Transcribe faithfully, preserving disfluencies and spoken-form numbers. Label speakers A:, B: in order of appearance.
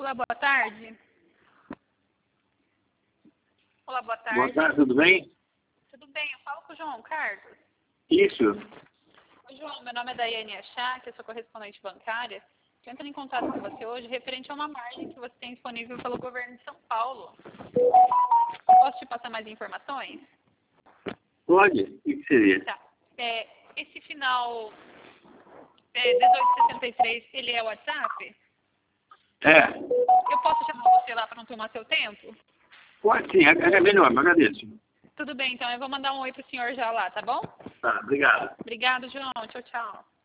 A: Olá, boa tarde. Olá, boa tarde.
B: Boa tarde, tudo bem?
A: Tudo bem, eu falo com o João Carlos.
B: Isso.
A: Oi, João, meu nome é Daiane Achá, que eu sou correspondente bancária. Estou entrando em contato com você hoje referente a uma margem que você tem disponível pelo governo de São Paulo. Posso te passar mais informações?
B: Pode? O que seria?
A: Tá. É, esse final é, dezoito sessenta e três, ele é o WhatsApp?
B: É.
A: Eu posso chamar você lá para não tomar seu tempo?
B: Pode sim, é, é melhor, me agradeço.
A: Tudo bem, então eu vou mandar um oi pro senhor já lá, tá bom?
B: Tá, obrigado.
A: Obrigado, João. Tchau, tchau.